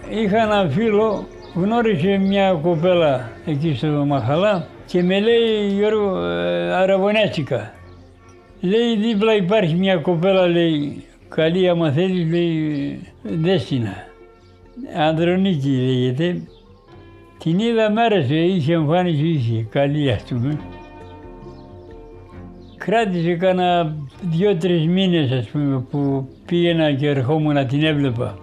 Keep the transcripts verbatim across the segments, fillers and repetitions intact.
είχα ένα φίλο, γνώρισε μια κοπέλα εκεί στο Μαχαλά και με λέει, Γιώργο, αραβωνιάστηκα. Λέει, δίπλα υπάρχει μια κοπέλα, λέει, καλή άμα θέλεις, λέει, Δέστινα. Ανδρονίκη λέγεται. Την είδα, μ' άρεσε, είχε εμφάνιση, είχε, καλή ας πούμε. Κράτησε κάνα δύο-τρεις μήνες, ας πούμε, που πήγαινα και ερχόμουν να την έβλεπα.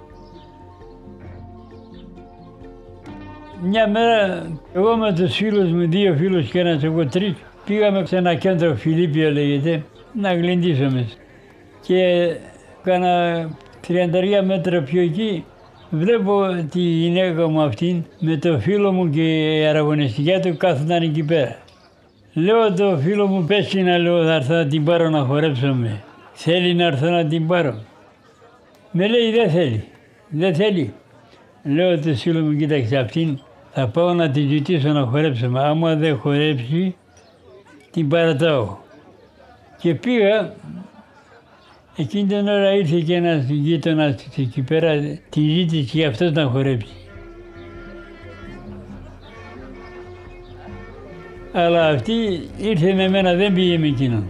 Μια μέρα, εγώ με τους φίλους μου, δύο φίλους και ένας εγώ τρεις, πήγαμε σε ένα κέντρο, Φιλίππιο λέγεται, να γλεντήσουμε. Και κάνα τριάντα μέτρα πιο εκεί, βλέπω τη γυναίκα μου αυτήν με το φίλο μου και η αραβωνιστικιά του κάθονταν εκεί πέρα. Λέω το φίλο μου, πες τι να λέω, θα έρθω να την πάρω να χορέψουμε. Θέλει να έρθω να την πάρω. Με λέει, δεν θέλει, δεν θέλει. Λέω το φίλο μου, κοίταξε αυτήν, θα πάω να την ζητήσω να χορέψουμε. Άμα δεν χορέψει, την παρατάω. Και πήγα, εκείνη την ώρα ήρθε και ένας γείτονας εκεί πέρα, τη ζήτησε και αυτός να χορέψει. Αλλά αυτή ήρθε με μένα, δεν πήγε με εκείνον.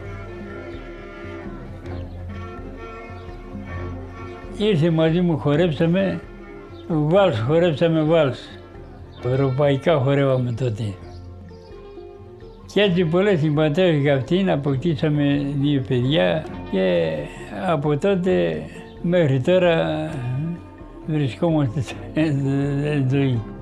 Ήρθε μαζί μου, χορέψαμε, βάλς, χορέψαμε βάλς. Ευρωπαϊκά χορεύαμε τότε. Και έτσι πολλές συμπατεύτηκα αυτήν, αποκτήσαμε δύο παιδιά και από τότε μέχρι τώρα βρισκόμαστε στη ζωή.